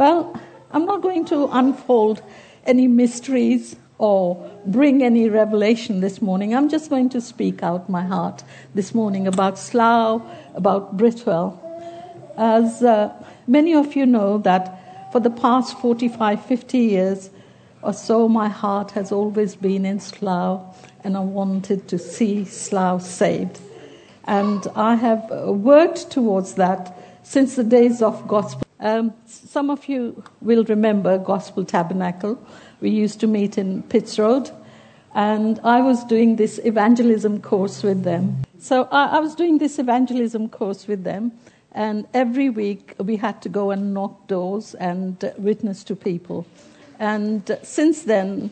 Well, I'm not going to unfold any mysteries or bring any revelation this morning. I'm just going to speak out my heart this morning about Slough, about Britwell. As many of you know that for the past 45, 50 years or so, my heart has always been in Slough, and I wanted to see Slough saved. And I have worked towards that since the days of gospel. Some of you will remember Gospel Tabernacle. We used to meet in Pitts Road, and I was doing this evangelism course with them. So I was doing this evangelism course with them, and every week we had to go and knock doors and witness to people. And since then,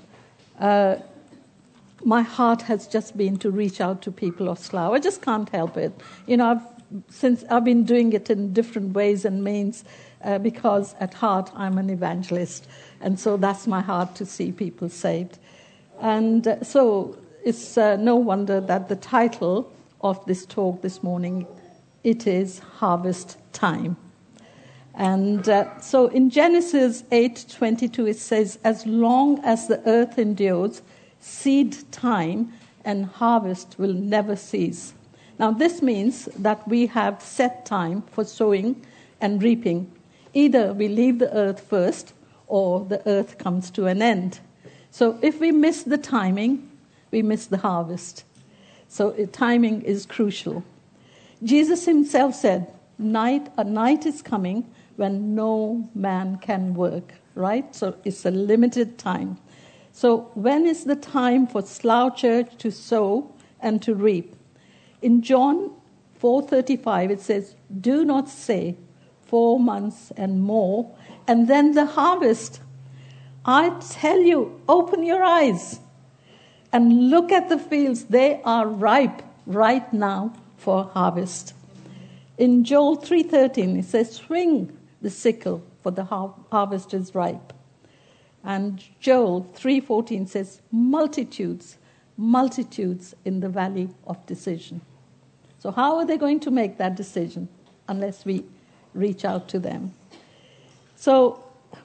my heart has just been to reach out to people of Slough. I just can't help it. You know, since I've been doing it in different ways and means, because at heart I'm an evangelist, and so that's my heart, to see people saved. And so it's no wonder that the title of this talk this morning, it is Harvest Time. And so in Genesis 8:22 it says, "As long as the earth endures, seed time and harvest will never cease." Now this means that we have set time for sowing and reaping. Either we leave the earth first or the earth comes to an end. So if we miss the timing, we miss the harvest. So timing is crucial. Jesus himself said, a night is coming when no man can work, right? So it's a limited time. So when is the time for Slough Church to sow and to reap? In John 4:35 it says, "Do not say 4 months and more, and then the harvest. I tell you, open your eyes and look at the fields. They are ripe right now for harvest." In Joel 3:13 it says, "Swing the sickle, for the harvest is ripe." And Joel 3:14 says, multitudes in the valley of decision. So how are they going to make that decision unless we reach out to them? So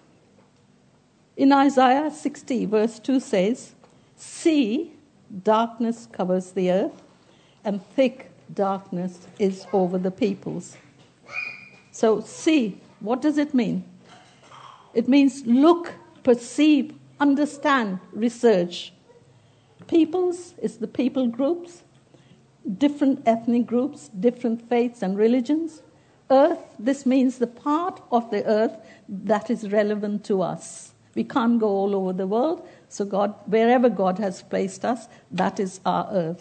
in Isaiah 60 verse 2 says, "See, darkness covers the earth, and thick darkness is over the peoples." So see, what does it mean? It means look, perceive, understand, research. Peoples is the people groups, different ethnic groups, different faiths and religions. Earth, this means the part of the earth that is relevant to us. We can't go all over the world, so God, wherever God has placed us, that is our earth.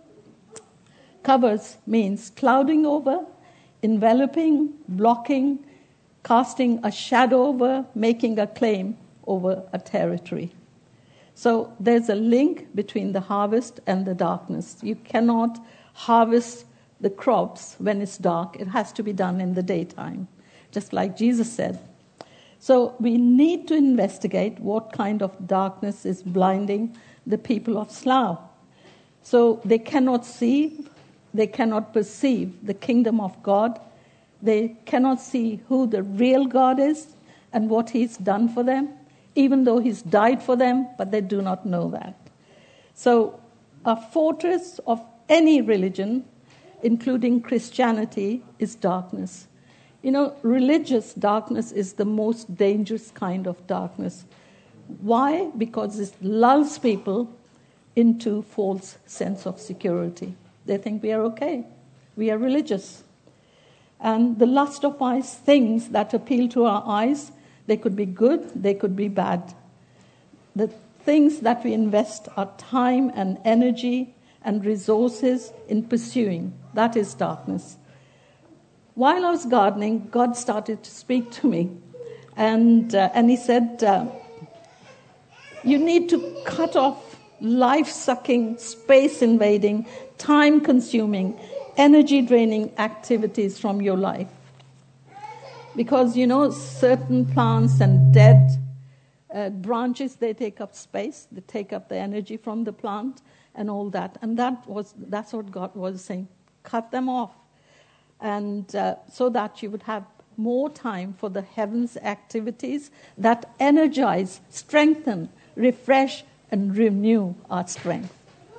Covers means clouding over, enveloping, blocking, casting a shadow over, making a claim over a territory. So there's a link between the harvest and the darkness. You cannot harvest the crops when it's dark. It has to be done in the daytime, just like Jesus said. So we need to investigate what kind of darkness is blinding the people of Slough. So they cannot see, they cannot perceive the kingdom of God. They cannot see who the real God is and what he's done for them, even though he's died for them, but they do not know that. So a fortress of any religion, including Christianity, is darkness. You know, religious darkness is the most dangerous kind of darkness. Why? Because it lulls people into false sense of security. They think we are okay. We are religious. And the lust of eyes, things that appeal to our eyes, they could be good, they could be bad. The things that we invest our time and energy and resources in pursuing, that is darkness. While I was gardening, God started to speak to me. And he said, you need to cut off life-sucking, space-invading, time-consuming, energy-draining activities from your life. Because, you know, certain plants and dead branches, they take up space, they take up the energy from the plant and all that. And that's what God was saying. Cut them off. And so that you would have more time for the heavens activities that energize, strengthen, refresh, and renew our strength.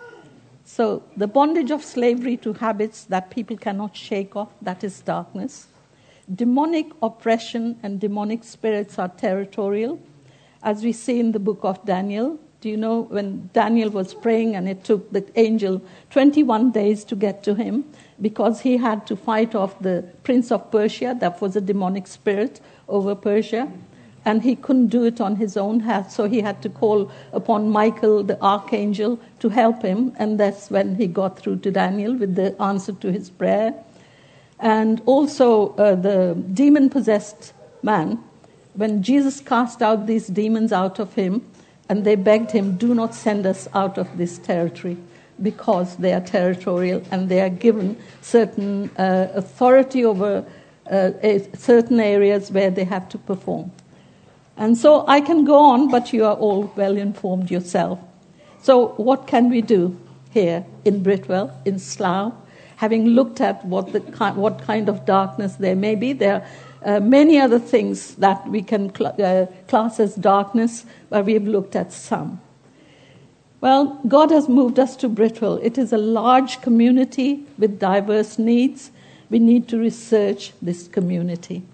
So the bondage of slavery to habits that people cannot shake off, that is darkness. Demonic oppression and demonic spirits are territorial, as we see in the book of Daniel. Do you know when Daniel was praying and it took the angel 21 days to get to him because he had to fight off the prince of Persia, that was a demonic spirit over Persia, and he couldn't do it on his own, so he had to call upon Michael, the archangel, to help him, and that's when he got through to Daniel with the answer to his prayer. And also the demon-possessed man, when Jesus cast out these demons out of him, and they begged him, do not send us out of this territory, because they are territorial and they are given certain authority over certain areas where they have to perform. And so I can go on, but you are all well informed yourself. So what can we do here in Britwell, in Slough, having looked at what kind of darkness there may be? There are many other things that we can class as darkness, but we've looked at some. Well, God has moved us to Britwell. It is a large community with diverse needs. We need to research this community.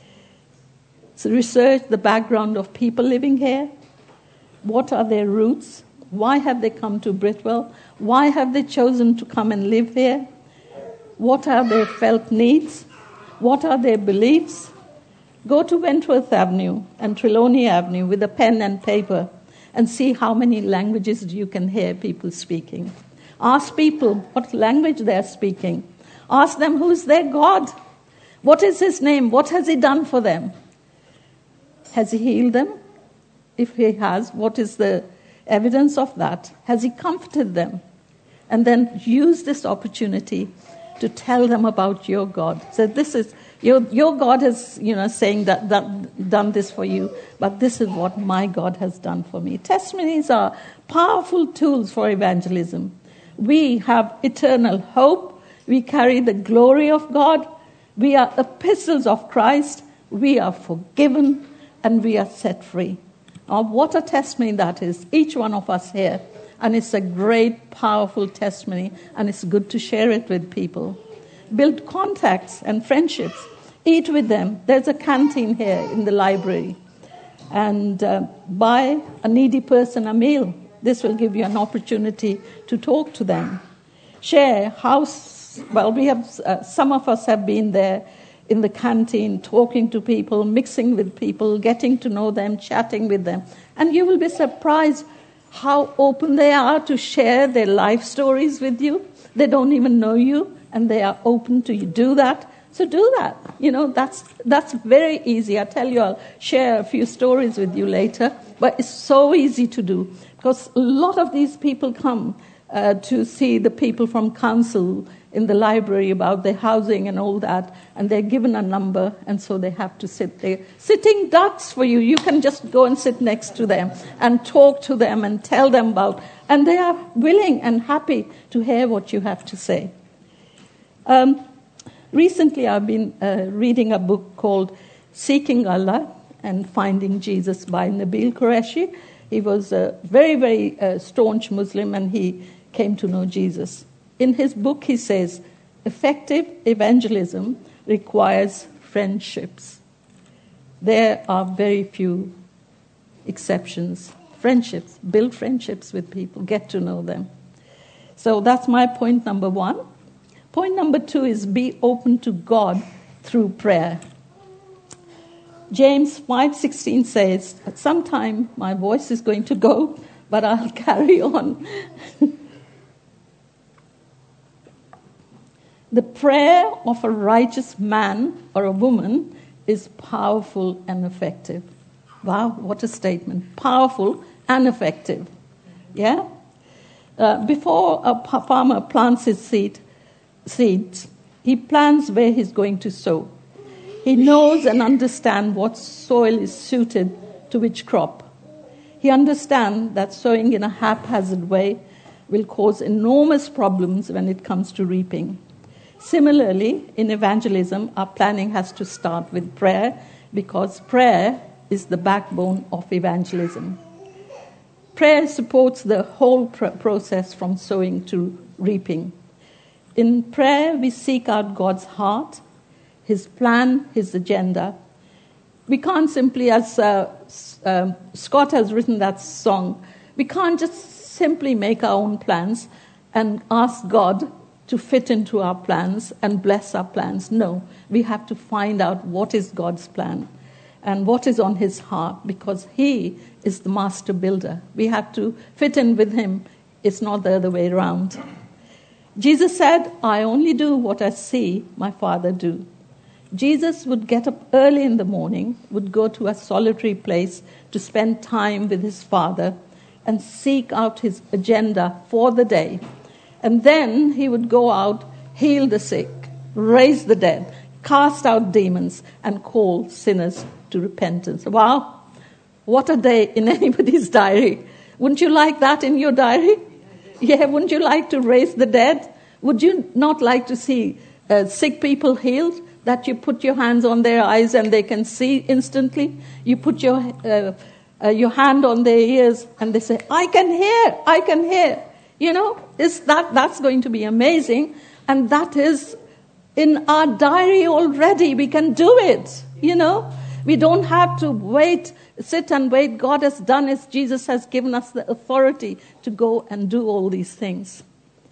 So research the background of people living here. What are their roots? Why have they come to Britwell? Why have they chosen to come and live here? What are their felt needs? What are their beliefs? Go to Wentworth Avenue and Trelawney Avenue with a pen and paper and see how many languages you can hear people speaking. Ask people what language they're speaking. Ask them who's their God. What is his name? What has he done for them? Has he healed them? If he has, what is the evidence of that? Has he comforted them? And then use this opportunity to tell them about your God. So this is, your God is, saying that done this for you, but this is what my God has done for me. Testimonies are powerful tools for evangelism. We have eternal hope. We carry the glory of God. We are epistles of Christ. We are forgiven. And we are set free. What a testimony that is, each one of us here. And it's a great, powerful testimony, and it's good to share it with people. Build contacts and friendships. Eat with them. There's a canteen here in the library. And buy a needy person a meal. This will give you an opportunity to talk to them. Share house. Well, we have some of us have been there in the canteen, talking to people, mixing with people, getting to know them, chatting with them. And you will be surprised how open they are to share their life stories with you. They don't even know you, and they are open to do that. So do that. That's very easy. I tell you, I'll share a few stories with you later, but it's so easy to do, because a lot of these people come to see the people from council in the library about their housing and all that, and they're given a number, and so they have to sit there. Sitting ducks for you. You can just go and sit next to them and talk to them and tell them about, and they are willing and happy to hear what you have to say. Recently, I've been reading a book called Seeking Allah and Finding Jesus by Nabil Qureshi. He was a very, very staunch Muslim, and he came to know Jesus. In his book, he says, effective evangelism requires friendships. There are very few exceptions. Friendships. Build friendships with people. Get to know them. So that's my point number 1. Point number 2 is be open to God through prayer. James 5:16 says, at some time my voice is going to go, but I'll carry on. The prayer of a righteous man or a woman is powerful and effective. Wow, what a statement. Powerful and effective. Yeah? Before a farmer plants his seeds, he plans where he's going to sow. He knows and understands what soil is suited to which crop. He understands that sowing in a haphazard way will cause enormous problems when it comes to reaping. Similarly, in evangelism, our planning has to start with prayer, because prayer is the backbone of evangelism. Prayer supports the whole process from sowing to reaping. In prayer, we seek out God's heart, His plan, His agenda. We can't simply, as Scott has written that song, we can't just simply make our own plans and ask God to fit into our plans and bless our plans. No, we have to find out what is God's plan and what is on His heart, because He is the master builder. We have to fit in with Him. It's not the other way around. Jesus said, I only do what I see my Father do. Jesus would get up early in the morning, would go to a solitary place to spend time with His Father and seek out His agenda for the day. And then He would go out, heal the sick, raise the dead, cast out demons, and call sinners to repentance. Wow, what a day in anybody's diary. Wouldn't you like that in your diary? Yeah, wouldn't you like to raise the dead? Would you not like to see sick people healed? That you put your hands on their eyes and they can see instantly? You put your hand on their ears and they say, I can hear. You know, that's going to be amazing. And that is in our diary already. We can do it, you know. We don't have to sit and wait. God has done it. Jesus has given us the authority to go and do all these things.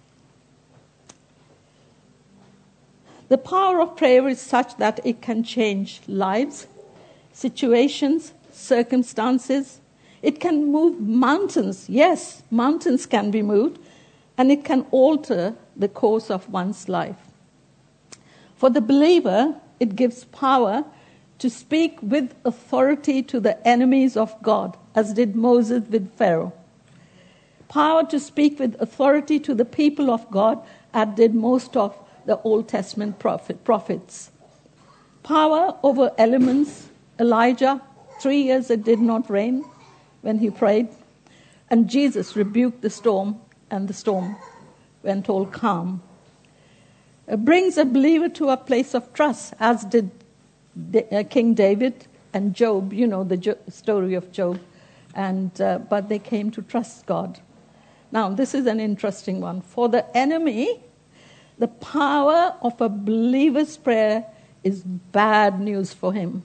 The power of prayer is such that it can change lives, situations, circumstances. It can move mountains. Yes, mountains can be moved, and it can alter the course of one's life. For the believer, it gives power to speak with authority to the enemies of God, as did Moses with Pharaoh. Power to speak with authority to the people of God, as did most of the Old Testament prophets. Power over elements. Elijah, 3 years it did not rain when he prayed. And Jesus rebuked the storm, and the storm went all calm. It brings a believer to a place of trust, as did King David and Job. You know the story of Job. But they came to trust God. Now, this is an interesting one. For the enemy, the power of a believer's prayer is bad news for him.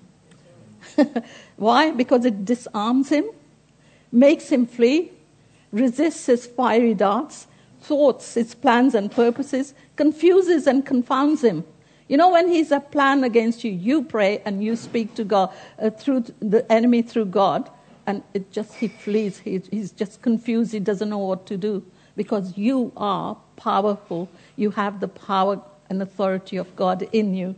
Why? Because it disarms him, makes him flee, resists his fiery darts, thwarts his plans and purposes, confuses and confounds him. You know, when he's a plan against you, you pray and you speak to God, through the enemy through God, and he flees. He's just confused. He doesn't know what to do, because you are powerful. You have the power and authority of God in you.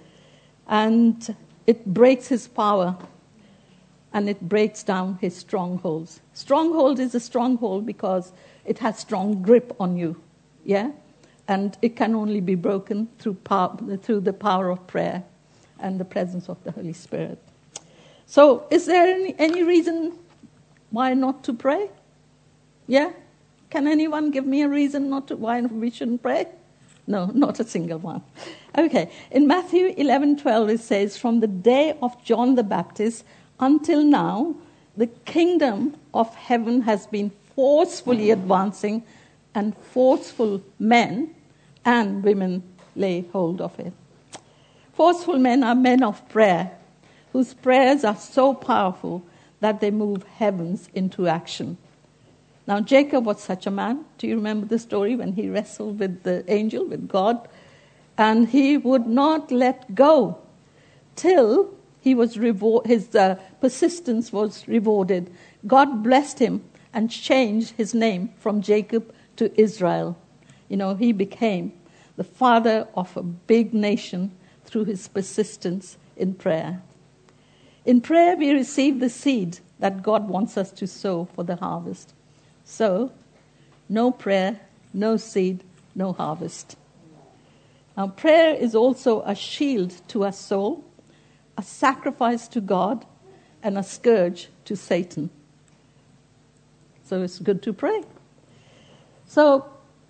And it breaks his power, and it breaks down his strongholds. Stronghold is a stronghold because it has strong grip on you, yeah? And it can only be broken through the power of prayer and the presence of the Holy Spirit. So, is there any reason why not to pray? Yeah? Can anyone give me a reason why we shouldn't pray? No, not a single one. Okay, in Matthew 11:12 it says, from the day of John the Baptist until now, the kingdom of heaven has been forcefully advancing, and forceful men and women lay hold of it. Forceful men are men of prayer, whose prayers are so powerful that they move heavens into action. Now, Jacob was such a man. Do you remember the story when he wrestled with the angel, with God? And he would not let go till his persistence was rewarded. God blessed him and changed his name from Jacob to Israel. You know, he became the father of a big nation through his persistence in prayer. In prayer, we receive the seed that God wants us to sow for the harvest. So, no prayer, no seed, no harvest. Now, prayer is also a shield to our soul, a sacrifice to God, and a scourge to Satan. So it's good to pray. So,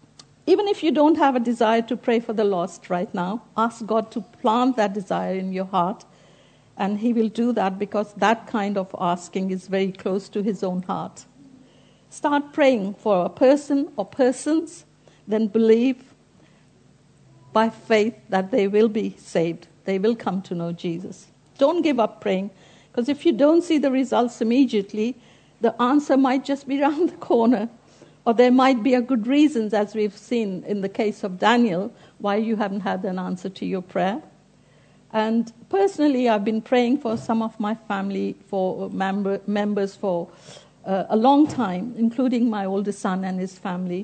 even if you don't have a desire to pray for the lost right now, ask God to plant that desire in your heart. And he will do that because that kind of asking is very close to his own heart. Start praying for a person or persons, then believe by faith that they will be saved. They will come to know Jesus. Don't give up praying, because if you don't see the results immediately, the answer might just be around the corner. Or there might be a good reasons, as we've seen in the case of Daniel, why you haven't had an answer to your prayer. And personally, I've been praying for some of my family, for members for a long time, including my oldest son and his family.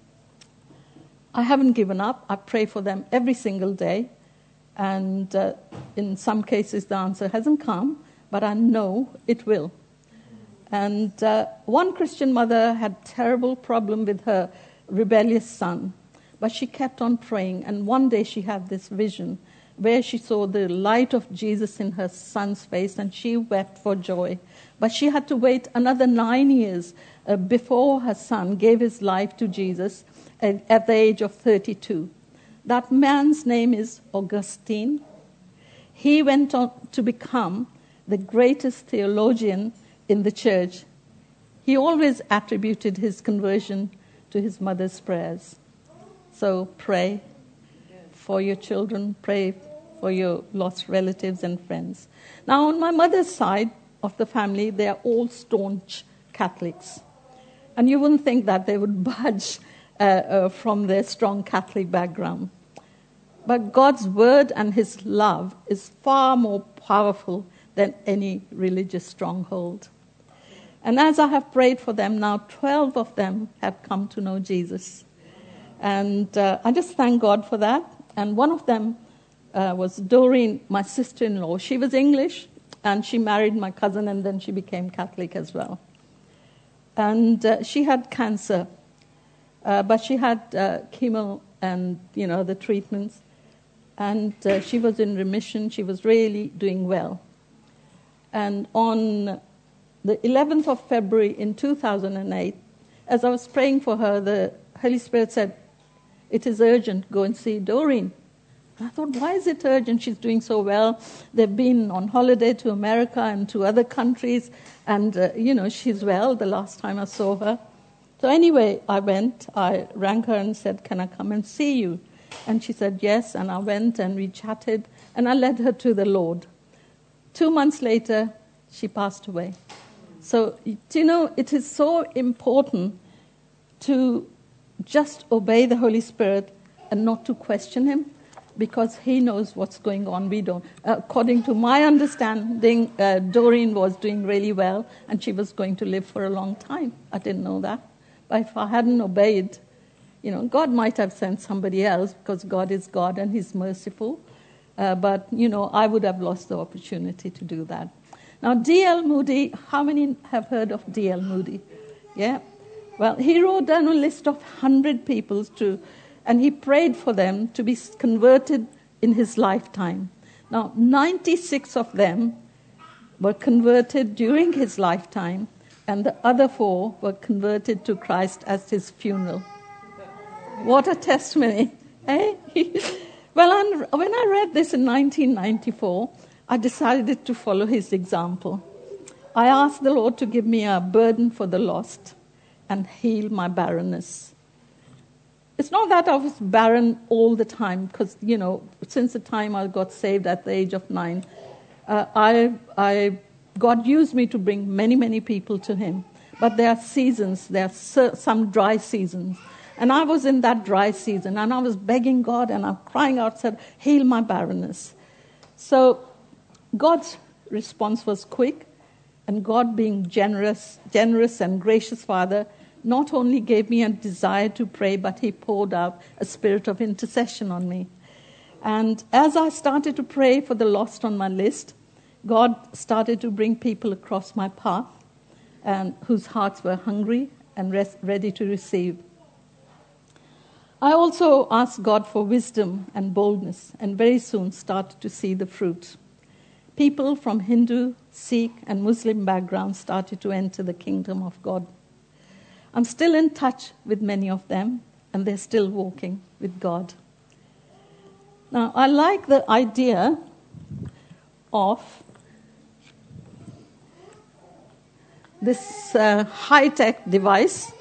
I haven't given up. I pray for them every single day. And in some cases, the answer hasn't come, but I know it will. And one Christian mother had terrible problem with her rebellious son, but she kept on praying. And one day she had this vision where she saw the light of Jesus in her son's face, and she wept for joy. But she had to wait another 9 years before her son gave his life to Jesus at the age of 32. That man's name is Augustine. He went on to become the greatest theologian in the church. He always attributed his conversion to his mother's prayers. So pray for your children, pray for your lost relatives and friends. Now, on my mother's side of the family, they are all staunch Catholics. And you wouldn't think that they would budge from their strong Catholic background. But God's word and his love is far more powerful than any religious stronghold. And as I have prayed for them, now 12 of them have come to know Jesus. And I just thank God for that. And one of them was Doreen, my sister-in-law. She was English, and she married my cousin, and then she became Catholic as well. And she had cancer, but she had chemo and, the treatments. And she was in remission. She was really doing well. And on the 11th of February in 2008, as I was praying for her, the Holy Spirit said, "It is urgent, go and see Doreen." And I thought, why is it urgent? She's doing so well. They've been on holiday to America and to other countries, and, she's well the last time I saw her. So anyway, I went, I rang her and said, "Can I come and see you?" And she said, yes, and I went and we chatted, and I led her to the Lord. 2 months later, she passed away. So, it is so important to just obey the Holy Spirit and not to question him, because he knows what's going on. We don't. According to my understanding, Doreen was doing really well, and she was going to live for a long time. I didn't know that. But if I hadn't obeyed, God might have sent somebody else, because God is God and he's merciful. But I would have lost the opportunity to do that. Now, D.L. Moody, how many have heard of D.L. Moody? Yeah? Well, he wrote down a list of 100 people and he prayed for them to be converted in his lifetime. Now, 96 of them were converted during his lifetime, and the other 4 were converted to Christ at his funeral. What a testimony, eh? Well, when I read this in 1994, I decided to follow his example. I asked the Lord to give me a burden for the lost and heal my barrenness. It's not that I was barren all the time, because, since the time I got saved at the age of 9, God used me to bring many, many people to him. But there are seasons, there are some dry seasons. And I was in that dry season, and I was begging God, and I'm crying out, said, heal my barrenness. So God's response was quick, and God, being generous and gracious Father, not only gave me a desire to pray, but he poured out a spirit of intercession on me. And as I started to pray for the lost on my list, God started to bring people across my path, and whose hearts were hungry and ready to receive. I also asked God for wisdom and boldness, and very soon started to see the fruit. People from Hindu, Sikh, and Muslim backgrounds started to enter the kingdom of God. I'm still in touch with many of them, and they're still walking with God. Now, I like the idea of this high-tech device.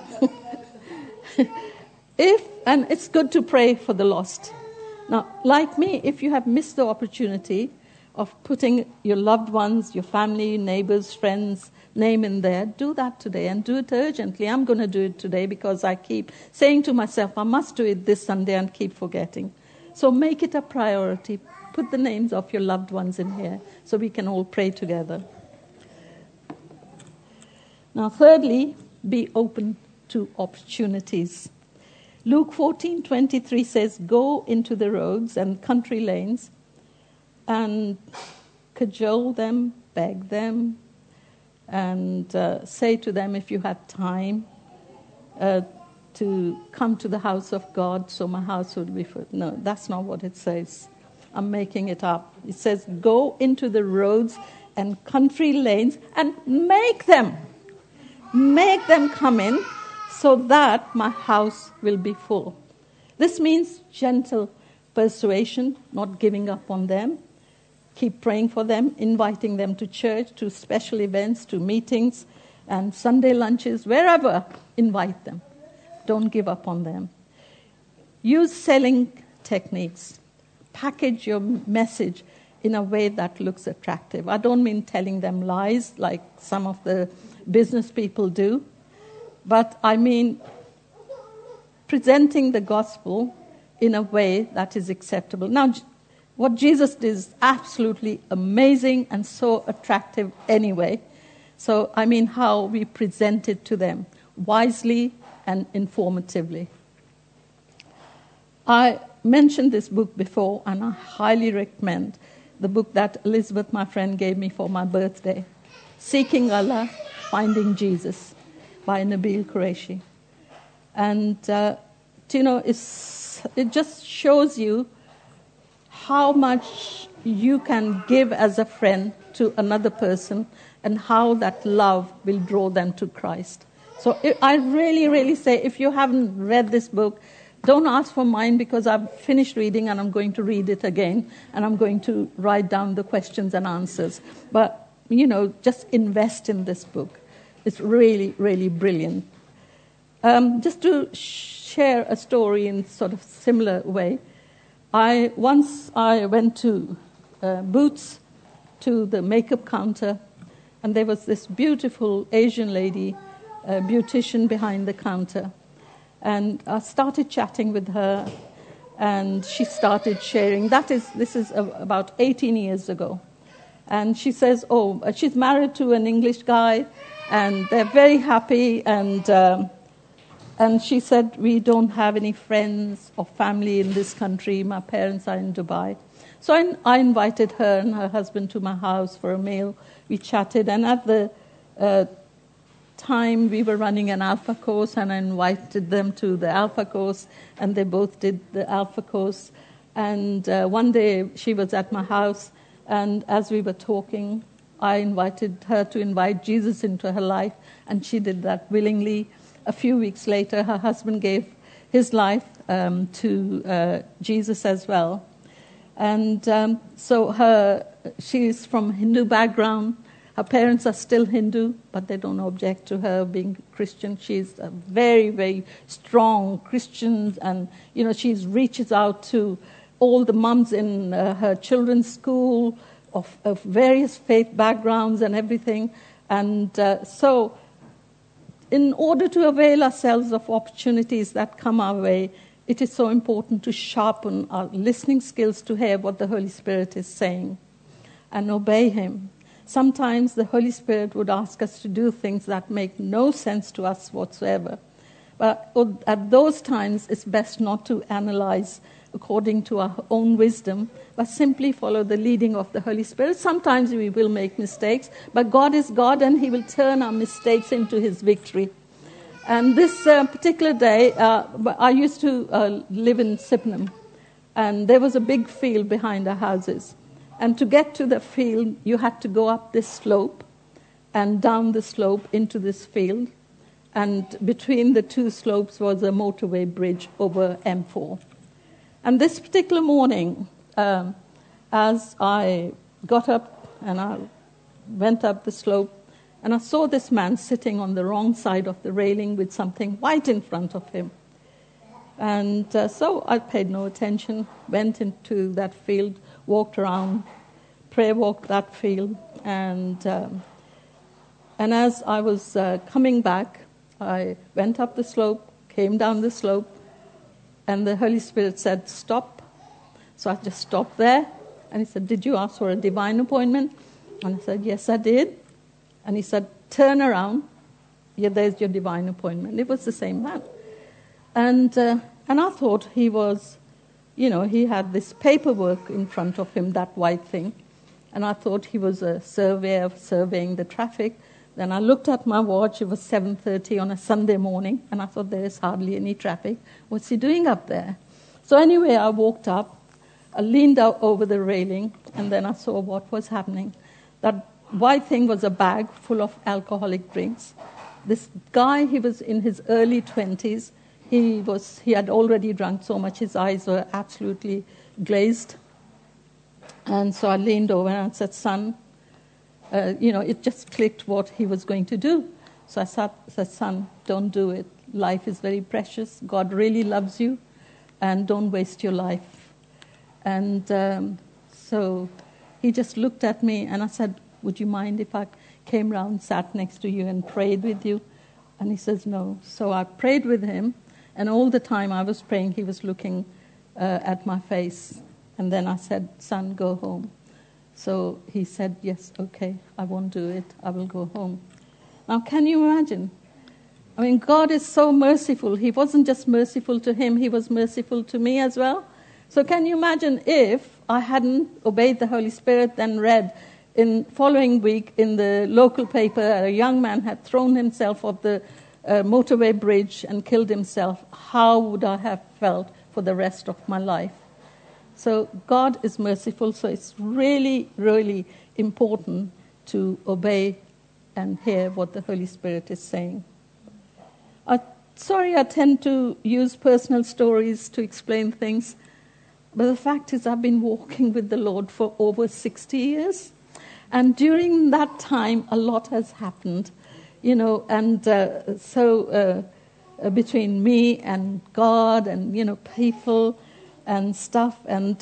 And it's good to pray for the lost. Now, like me, if you have missed the opportunity of putting your loved ones, your family, neighbors, friends' name in there, do that today and do it urgently. I'm going to do it today because I keep saying to myself, I must do it this Sunday and keep forgetting. So make it a priority. Put the names of your loved ones in here so we can all pray together. Now, thirdly, be open to opportunities. Luke 14:23 says, "Go into the roads and country lanes and cajole them, beg them, and say to them, if you have time, to come to the house of God, so my house would be full." No, that's not what it says. I'm making it up. It says, "Go into the roads and country lanes and make them come in, so that my house will be full." This means gentle persuasion, not giving up on them. Keep praying for them, inviting them to church, to special events, to meetings, and Sunday lunches, wherever, invite them. Don't give up on them. Use selling techniques. Package your message in a way that looks attractive. I don't mean telling them lies like some of the business people do, but I mean presenting the gospel in a way that is acceptable. Now, what Jesus did is absolutely amazing and so attractive anyway. So, I mean how we present it to them, wisely and informatively. I mentioned this book before, and I highly recommend the book that Elizabeth, my friend, gave me for my birthday, Seeking Allah, Finding Jesus, by Nabil Qureshi. And, it just shows you how much you can give as a friend to another person and how that love will draw them to Christ. So I really, really say, if you haven't read this book, don't ask for mine, because I've finished reading and I'm going to read it again, and I'm going to write down the questions and answers. But, just invest in this book. It's really, really brilliant. Just to share a story in sort of similar way, I went to Boots, to the makeup counter, and there was this beautiful Asian lady, beautician behind the counter. And I started chatting with her, and she started sharing. This is about 18 years ago. And she says, she's married to an English guy, and they're very happy. And she said, "We don't have any friends or family in this country. My parents are in Dubai." So I invited her and her husband to my house for a meal. We chatted, and at the time we were running an Alpha course, and I invited them to the Alpha course, and they both did the Alpha course. And one day she was at my house, and as we were talking, I invited her to invite Jesus into her life, and she did that willingly. A few weeks later, her husband gave his life to Jesus as well. And she's from Hindu background. Her parents are still Hindu, but they don't object to her being Christian. She's a very, very strong Christian, and she reaches out to all the mums in her children's school of various faith backgrounds and everything. And so in order to avail ourselves of opportunities that come our way, it is so important to sharpen our listening skills to hear what the Holy Spirit is saying and obey Him. Sometimes the Holy Spirit would ask us to do things that make no sense to us whatsoever. But at those times, it's best not to analyze according to our own wisdom, but simply follow the leading of the Holy Spirit. Sometimes we will make mistakes, but God is God, and He will turn our mistakes into His victory. And this particular day, I used to live in Sydenham, and there was a big field behind our houses. And to get to the field, you had to go up this slope and down the slope into this field. and between the two slopes was a motorway bridge over M4. And this particular morning, as I got up and I went up the slope, and I saw this man sitting on the wrong side of the railing with something white in front of him. And so I paid no attention, went into that field, walked around, prayer walked that field, and as I was coming back, I went up the slope, came down the slope, and the Holy Spirit said, "Stop." So I just stopped there, and he said, "Did you ask for a divine appointment?" And I said, "Yes, I did." And he said, "Turn around. Yeah, there's your divine appointment." It was the same man. And I thought he was, he had this paperwork in front of him, that white thing. And I thought he was a surveyor surveying the traffic. Then I looked at my watch. It was 7:30 on a Sunday morning. And I thought, there is hardly any traffic. What's he doing up there? So anyway, I walked up. I leaned out over the railing. And then I saw what was happening. That white thing was a bag full of alcoholic drinks. This guy, he was in his early 20s. He had already drunk so much, his eyes were absolutely glazed. And so I leaned over and I said, "Son," it just clicked what he was going to do. So I said, "Son, don't do it. Life is very precious. God really loves you, and don't waste your life." And so he just looked at me, and I said, "Would you mind if I came round, sat next to you, and prayed with you?" And he says, "No." So I prayed with him, and all the time I was praying, he was looking at my face. And then I said, "Son, go home." So he said, "Yes, okay, I won't do it. I will go home." Now, can you imagine? I mean, God is so merciful. He wasn't just merciful to him, he was merciful to me as well. So can you imagine if I hadn't obeyed the Holy Spirit, then read in following week in the local paper, a young man had thrown himself off the motorway bridge and killed himself. How would I have felt for the rest of my life? So God is merciful, so it's really, really important to obey and hear what the Holy Spirit is saying. Sorry, I tend to use personal stories to explain things, but the fact is I've been walking with the Lord for over 60 years. And during that time, a lot has happened, and so between me and God and, people and stuff, and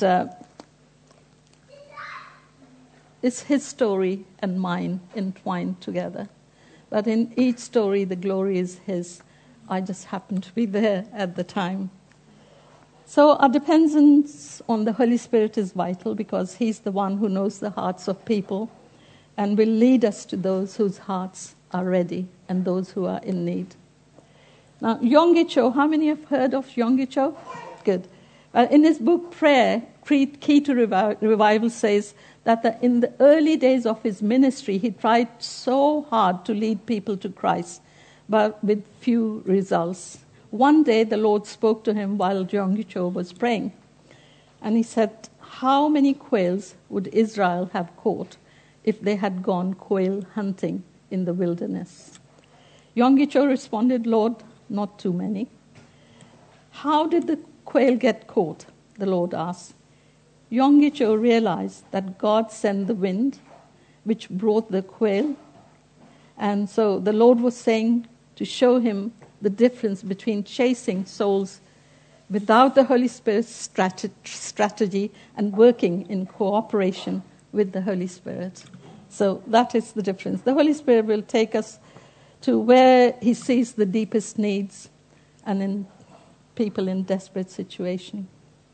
it's his story and mine entwined together. But in each story, the glory is his. I just happened to be there at the time. So our dependence on the Holy Spirit is vital because he's the one who knows the hearts of people and will lead us to those whose hearts are ready and those who are in need. Now, Yonggi Cho, how many have heard of Yonggi Cho? Good. In his book, Prayer, Key to Revival, says that in the early days of his ministry, he tried so hard to lead people to Christ, but with few results. One day, the Lord spoke to him while Yonggi Cho was praying. And he said, "How many quails would Israel have caught if they had gone quail hunting in the wilderness?" Yonggi Cho responded, "Lord, not too many." "How did the quail get caught?" the Lord asked. Yonggi Cho realized that God sent the wind, which brought the quail. And so the Lord was saying to show him the difference between chasing souls without the Holy Spirit's strategy and working in cooperation with the Holy Spirit. So that is the difference. The Holy Spirit will take us to where he sees the deepest needs and in people in desperate situation.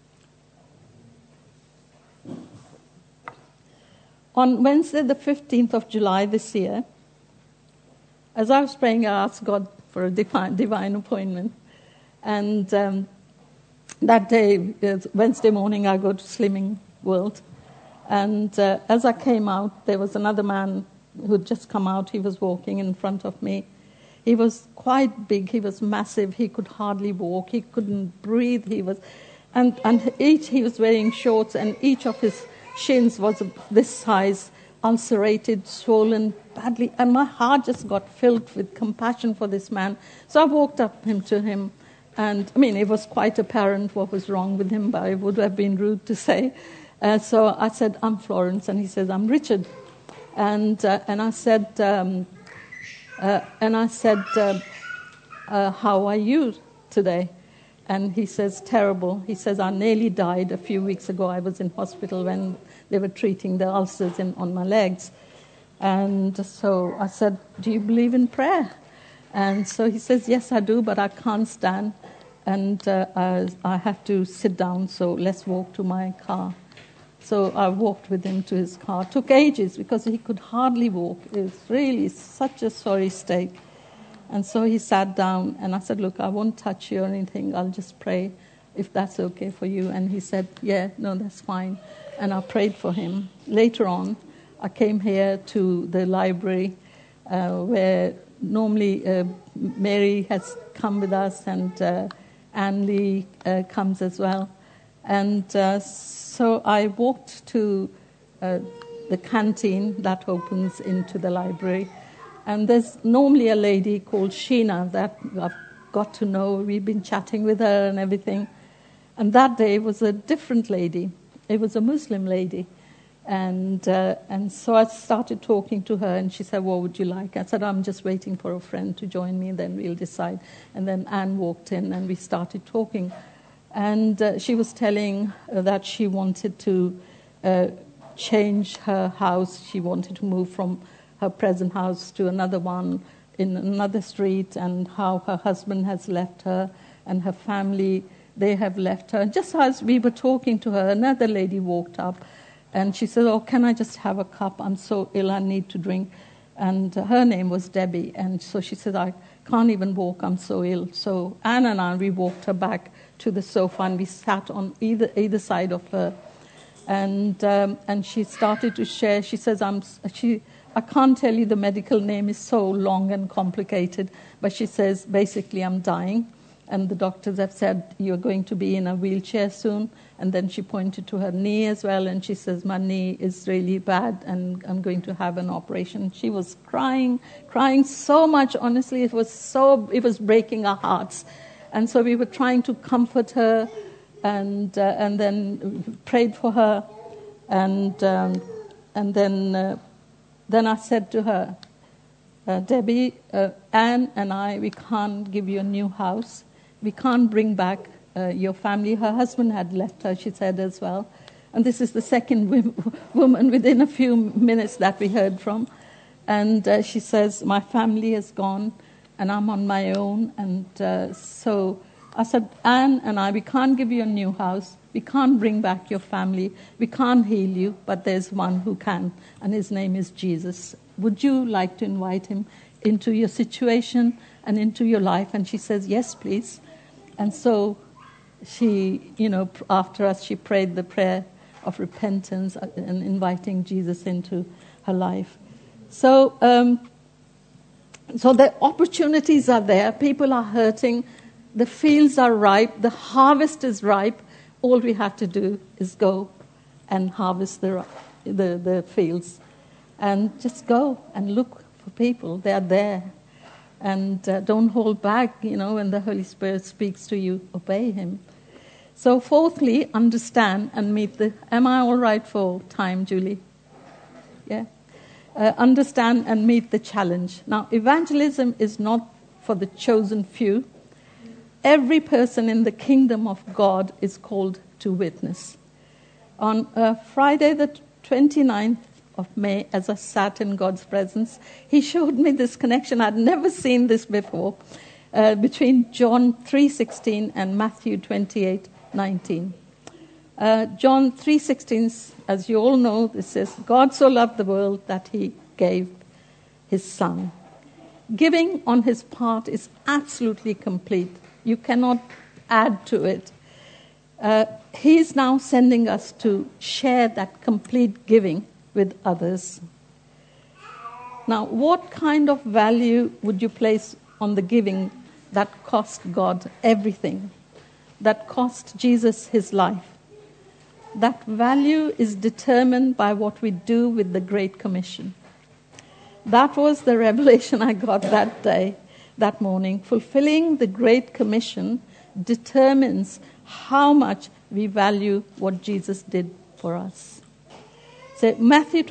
On Wednesday, the 15th of July this year, as I was praying, I asked God for a divine appointment. And that day, Wednesday morning, I go to Slimming World. And as I came out, there was another man who'd just come out. He was walking in front of me. He was quite big. He was massive. He could hardly walk. He couldn't breathe. He was wearing shorts, and each of his shins was this size, ulcerated, swollen badly. And my heart just got filled with compassion for this man. So I walked up to him. And, it was quite apparent what was wrong with him, but it would have been rude to say. So I said, I'm Florence. And he says, I'm Richard. And I said, how are you today? And he says, terrible. He says, I nearly died a few weeks ago. I was in hospital when they were treating the ulcers on my legs. And so I said, do you believe in prayer? And so he says, yes, I do, but I can't stand. And I have to sit down, so let's walk to my car. So I walked with him to his car. It took ages because he could hardly walk. It was really such a sorry state. And so he sat down, and I said, look, I won't touch you or anything. I'll just pray if that's okay for you. And he said, yeah, no, that's fine. And I prayed for him. Later on, I came here to the library where normally Mary has come with us, and Anne Lee comes as well. And so I walked to the canteen that opens into the library. And there's normally a lady called Sheena that I've got to know. We've been chatting with her and everything. And that day was a different lady. It was a Muslim lady. And so I started talking to her, and she said, what would you like? I said, I'm just waiting for a friend to join me, then we'll decide. And then Anne walked in, and we started talking. And she was telling that she wanted to change her house. She wanted to move from her present house to another one in another street, and how her husband has left her and her family, they have left her. Just as we were talking to her, another lady walked up. And she said, oh, can I just have a cup? I'm so ill, I need to drink. And her name was Debbie. And so she said, I can't even walk, I'm so ill. So Anne and I, we walked her back to the sofa, and we sat on either side of her. And she started to share. She says, I can't tell you, the medical name is so long and complicated. But she says, basically, I'm dying. And the doctors have said, you're going to be in a wheelchair soon. And then she pointed to her knee as well, and she says, my knee is really bad, and I'm going to have an operation. She was crying so much. Honestly, it was breaking our hearts. And so we were trying to comfort her, and then prayed for her. And then I said to her, Debbie, Anne and I, we can't give you a new house. We can't bring back your family. Her husband had left her, she said as well. And this is the second woman within a few minutes that we heard from. And she says, my family is gone, and I'm on my own. And so I said, Anne and I, we can't give you a new house. We can't bring back your family. We can't heal you, but there's one who can, and his name is Jesus. Would you like to invite him into your situation and into your life? And she says, yes, please. And so she, after us, she prayed the prayer of repentance and inviting Jesus into her life. So the opportunities are there. People are hurting. The fields are ripe. The harvest is ripe. All we have to do is go and harvest the fields. And just go and look for people. They are there. And don't hold back, when the Holy Spirit speaks to you, obey him. So fourthly, understand and meet am I all right for time, Julie? Yeah. Understand and meet the challenge. Now, evangelism is not for the chosen few. Every person in the kingdom of God is called to witness. On Friday the 29th of May, as I sat in God's presence, he showed me this connection. I'd never seen this before, between John 3:16 and Matthew 28:19. John 3:16, as you all know, this says, God so loved the world that he gave his son. Giving on his part is absolutely complete. You cannot add to it. He's now sending us to share that complete giving with others. Now, what kind of value would you place on the giving that cost God everything, that cost Jesus his life, that value is determined by what we do with the Great Commission. That was the revelation I got that day, that morning. Fulfilling the Great Commission determines how much we value what Jesus did for us. So Matthew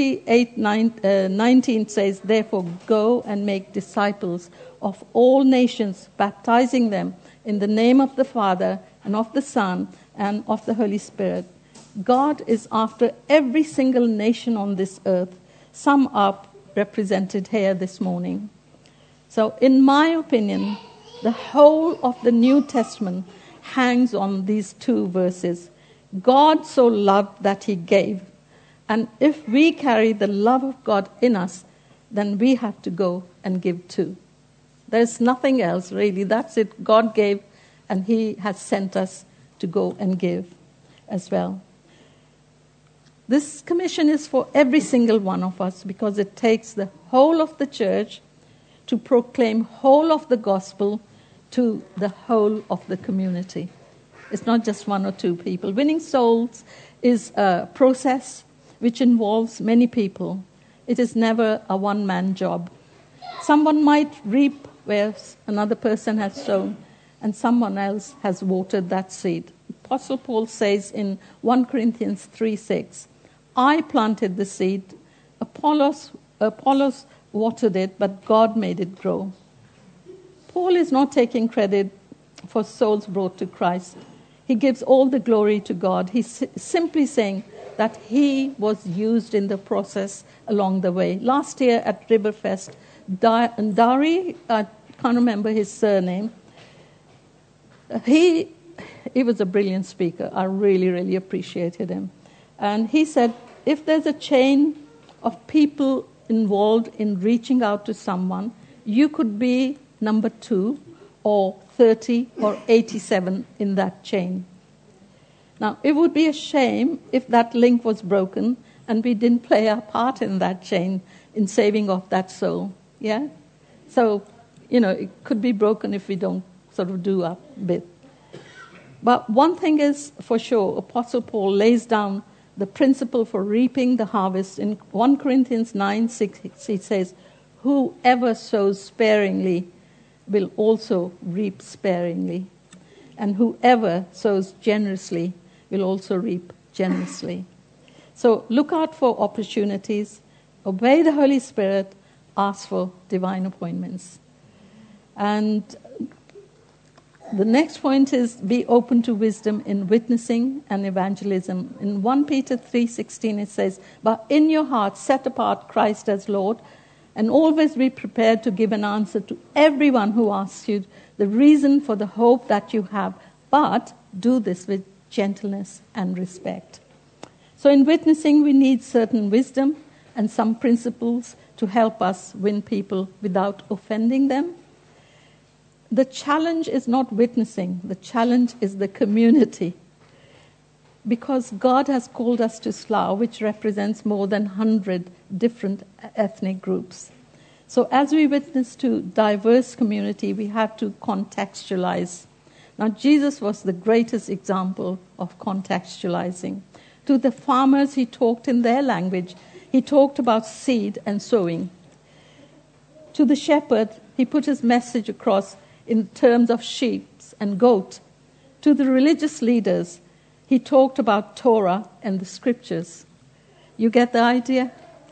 28:19 says, "Therefore go and make disciples of all nations, baptizing them in the name of the Father and of the Son and of the Holy Spirit." God is after every single nation on this earth. Some are represented here this morning. So in my opinion, the whole of the New Testament hangs on these two verses. God so loved that he gave. And if we carry the love of God in us, then we have to go and give too. There's nothing else, really. That's it. God gave, and he has sent us to go and give as well. This commission is for every single one of us because it takes the whole of the church to proclaim whole of the gospel to the whole of the community. It's not just one or two people. Winning souls is a process which involves many people. It is never a one-man job. Someone might reap where another person has sown, and someone else has watered that seed. Apostle Paul says in 1 Corinthians 3:6, "I planted the seed, Apollos watered it, but God made it grow." Paul is not taking credit for souls brought to Christ. He gives all the glory to God. He's simply saying that he was used in the process along the way. Last year at Riverfest, Dari, I can't remember his surname, he was a brilliant speaker. I really, really appreciated him. And he said, if there's a chain of people involved in reaching out to someone, you could be number 2 or 30 or 87 in that chain. Now, it would be a shame if that link was broken and we didn't play our part in that chain in saving of that soul. Yeah? So, it could be broken if we don't sort of do our bit. But one thing is for sure, Apostle Paul lays down the principle for reaping the harvest. In 1 Corinthians 9:6, he says, "Whoever sows sparingly will also reap sparingly. And whoever sows generously will also reap generously." So look out for opportunities, obey the Holy Spirit, ask for divine appointments. And the next point is be open to wisdom in witnessing and evangelism. In 1 Peter 3:16 it says, "But in your heart set apart Christ as Lord, and always be prepared to give an answer to everyone who asks you the reason for the hope that you have, but do this with gentleness and respect." So in witnessing, we need certain wisdom and some principles to help us win people without offending them. The challenge is not witnessing. The challenge is the community. Because God has called us to Slough, which represents more than 100 different ethnic groups. So as we witness to diverse community, we have to contextualize. Now, Jesus was the greatest example of contextualizing. To the farmers, he talked in their language. He talked about seed and sowing. To the shepherd, he put his message across in terms of sheep and goat. To the religious leaders, he talked about Torah and the scriptures. You get the idea?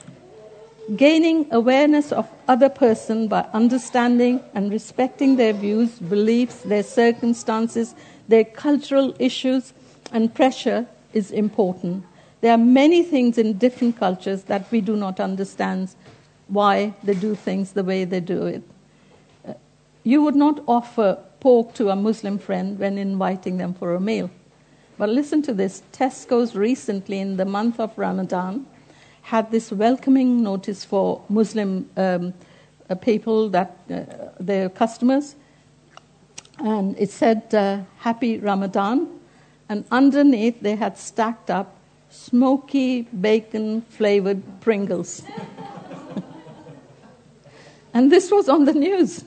Gaining awareness of other person by understanding and respecting their views, beliefs, their circumstances, their cultural issues and pressure is important. There are many things in different cultures that we do not understand why they do things the way they do it. You would not offer pork to a Muslim friend when inviting them for a meal. But listen to this. Tesco's recently, in the month of Ramadan, had this welcoming notice for Muslim people, that their customers. And it said, "Happy Ramadan." And underneath, they had stacked up smoky bacon-flavored Pringles. And this was on the news.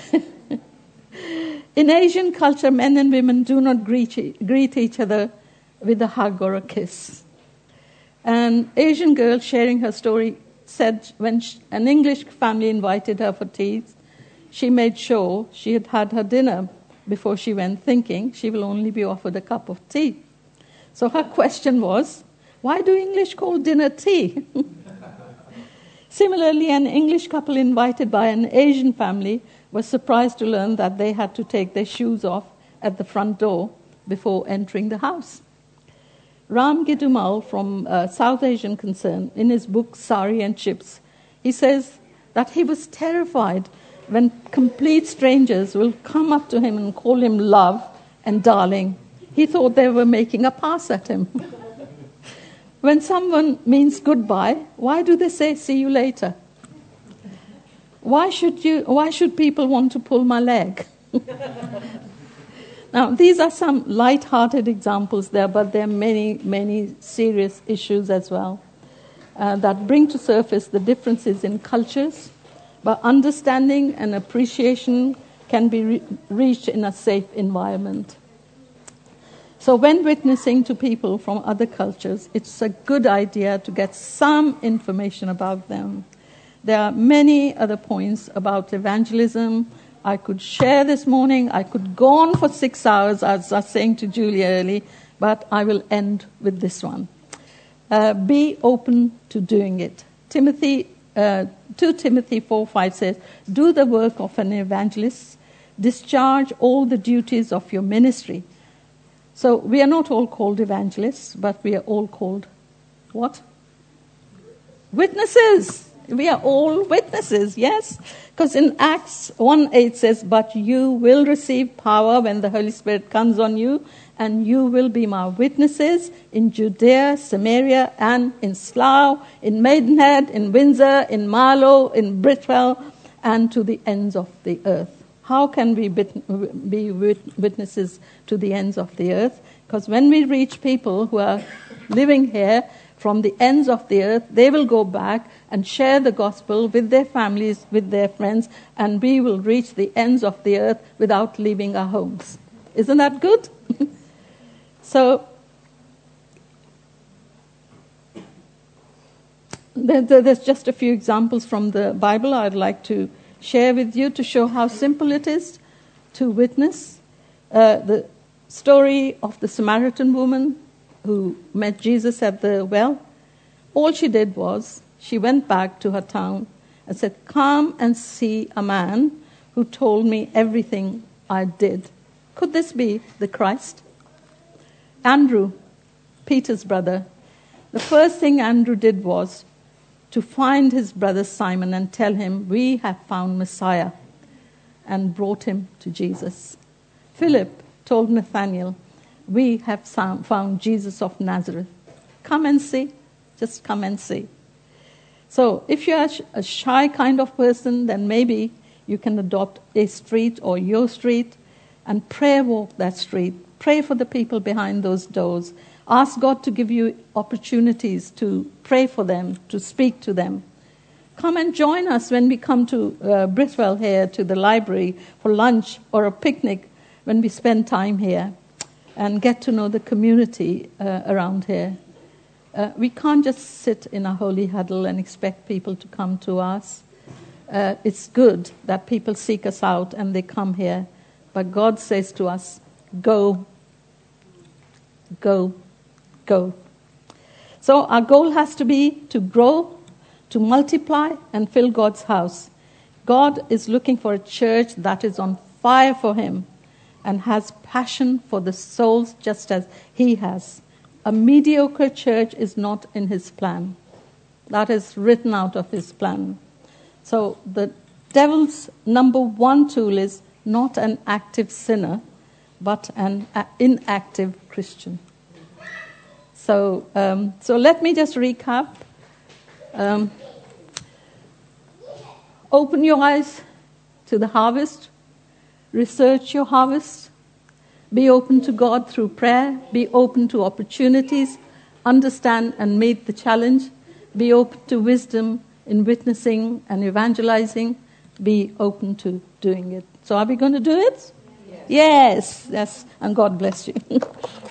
In Asian culture, men and women do not greet each other with a hug or a kiss. An Asian girl sharing her story said when an English family invited her for tea, she made sure she had had her dinner before she went, thinking she will only be offered a cup of tea. So her question was, why do English call dinner tea? Similarly, an English couple invited by an Asian family was surprised to learn that they had to take their shoes off at the front door before entering the house. Ram Gidumal from South Asian Concern, in his book Sari and Chips, he says that he was terrified when complete strangers will come up to him and call him love and darling. He thought they were making a pass at him. When someone means goodbye, why do they say see you later? Why should people want to pull my leg? Now, these are some light-hearted examples there, but there are many, many serious issues as well that bring to surface the differences in cultures, but understanding and appreciation can be reached in a safe environment. So when witnessing to people from other cultures, it's a good idea to get some information about them. There are many other points about evangelism I could share this morning. I could go on for 6 hours, as I was saying to Julia early, but I will end with this one. Be open to doing it. 2 Timothy 4:5 says, do the work of an evangelist, discharge all the duties of your ministry. So we are not all called evangelists, but we are all called what? Witnesses. We are all witnesses, yes? Because in Acts 1:8 says, but you will receive power when the Holy Spirit comes on you, and you will be my witnesses in Judea, Samaria, and in Slough, in Maidenhead, in Windsor, in Marlow, in Britwell, and to the ends of the earth. How can we be witnesses to the ends of the earth? Because when we reach people who are living here from the ends of the earth, they will go back and share the gospel with their families, with their friends, and we will reach the ends of the earth without leaving our homes. Isn't that good? So, there's just a few examples from the Bible I'd like to share with you to show how simple it is to witness. The story of the Samaritan woman who met Jesus at the well. All she did was she went back to her town and said, come and see a man who told me everything I did. Could this be the Christ? Andrew, Peter's brother, the first thing Andrew did was to find his brother Simon and tell him, we have found Messiah, and brought him to Jesus. Philip told Nathanael, we have found Jesus of Nazareth. Come and see. Just come and see. So if you're a shy kind of person, then maybe you can adopt a street or your street and prayer walk that street. Pray for the people behind those doors. Ask God to give you opportunities to pray for them, to speak to them. Come and join us when we come to Britwell here, to the library for lunch or a picnic when we spend time here and get to know the community around here. We can't just sit in a holy huddle and expect people to come to us. It's good that people seek us out and they come here. But God says to us, go, go, go. So our goal has to be to grow, to multiply, and fill God's house. God is looking for a church that is on fire for him and has passion for the souls just as he has. A mediocre church is not in his plan. That is written out of his plan. So the devil's number one tool is not an active sinner, but an inactive Christian. So let me just recap. Open your eyes to the harvest. Research your harvest. Be open to God through prayer. Be open to opportunities. Understand and meet the challenge. Be open to wisdom in witnessing and evangelizing. Be open to doing it. So are we going to do it? Yes. Yes. And God bless you.